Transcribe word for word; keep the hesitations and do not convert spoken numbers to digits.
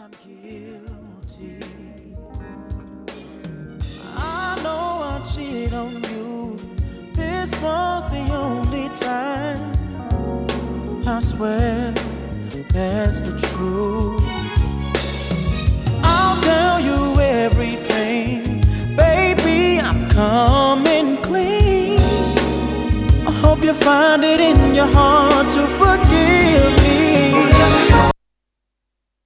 I'm guilty. I know I cheated on you. This was the only time. I swear that's the truth. I'll tell you everything, baby, I'm coming clean. I hope you find it in your heart to forgive me.